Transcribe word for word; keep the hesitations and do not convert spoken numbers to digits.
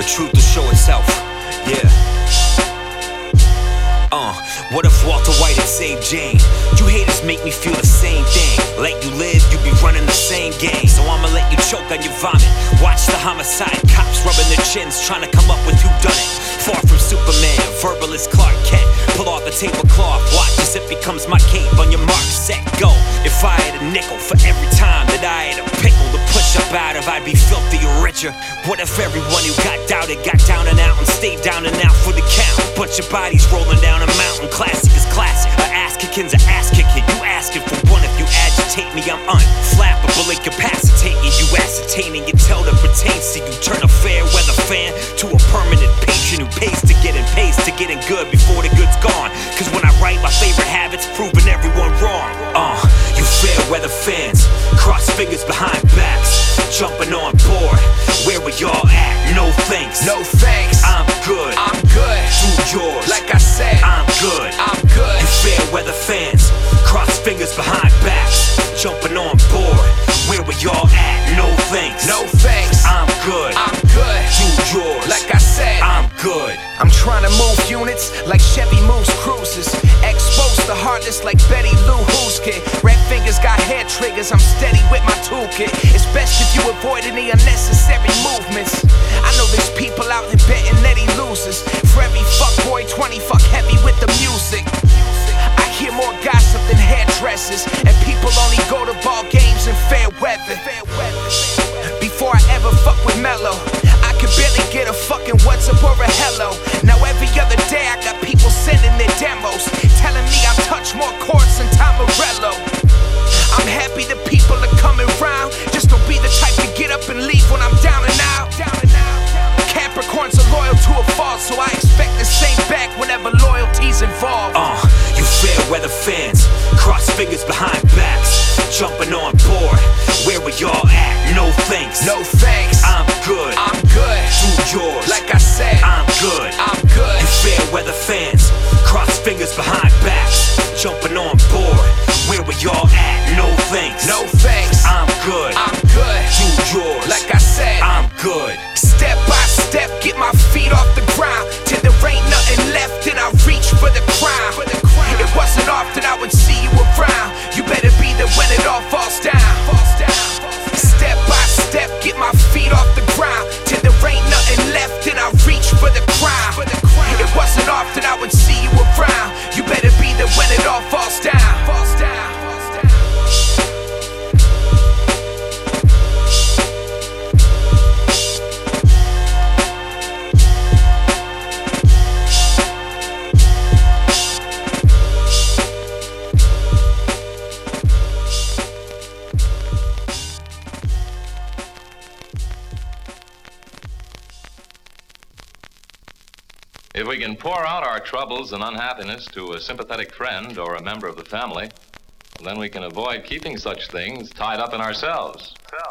The truth will show itself. Yeah. Uh, what if Walter White had saved Jane? You haters make me feel the same thing. Let you live, you be running the same game. So I'ma let you choke on your vomit. Watch the homicide cops rubbing their chins, trying to come up with who done it. Far from Superman, verbalist Clark Kent. Pull off the tablecloth, watch as it becomes my cape. On your mark, set, go. If I had a nickel for every time that I had a pickle to push up out of, I'd be filthy or richer. What if everyone who got doubted got down and out and stayed down and out for the count? Bunch of bodies rolling down a mountain, classic is classic. A ass kicking's a ass kicking. You asking for one, if you agitate me, I'm unflappable, incapacitating you, ascertaining intel that pertains to you. Turn a fair weather fan to a permanent patron who pays to get in, pays to getting good before the good's gone. Cause when I write my favorite habits, proving everyone wrong. Uh, you fair weather fans, cross fingers behind backs, jumping on board. Where we all at? No thanks. No thanks. I'm good. I'm good. Do yours. Like I said, I'm good. I'm good. You fair weather fans, cross fingers behind backs, jumping on board. Where we all at? No thanks. No thanks. I'm good. I'm good. Do yours. Like I said, I'm good. I'm trying to move units like Chevy moves cruisers. Exposed to heartless like Betty Lou Hooskit. Red fingers got hair triggers, I'm steady with my toolkit. It's best if you avoid any unnecessary movements. I know there's people out there betting that he loses. For every fuckboy, twenty fuck heavy with the music. I hear more gossip than hairdressers, and people only go to ball games in fair weather. Before I ever fuck with Mello, I could barely get a fucking what's up or a hello. Now every other day I got people sending their demos, telling me I touch more chords than Tom Morello. I'm happy the people are coming round, just don't be the type to get up and leave when I'm down and out. Capricorns are loyal to a fault, so I expect the same back whenever loyalty's involved. Uh, you fair weather fans, cross fingers behind backs, jumping on board. Where we all at? No thanks. No thanks. I'm good. I'm good. Do yours. Like I said, I'm good. I'm good. You fair weather fans, cross fingers behind backs, jumping on board. Where we all at? No thanks. No thanks. I'm good. I'm good. Do yours. Like I said, I'm good. Step by step, get my feet off the ground till there ain't nothing left, and I reach for the crown. It wasn't often I would see you around. You better be there when it all falls down. Step by step, get my feet off the ground till there ain't nothing left, and I reach for the crown. It wasn't often I would see you around. You better be there when it all falls down. Falls down. If we can pour out our troubles and unhappiness to a sympathetic friend or a member of the family, then we can avoid keeping such things tied up in ourselves.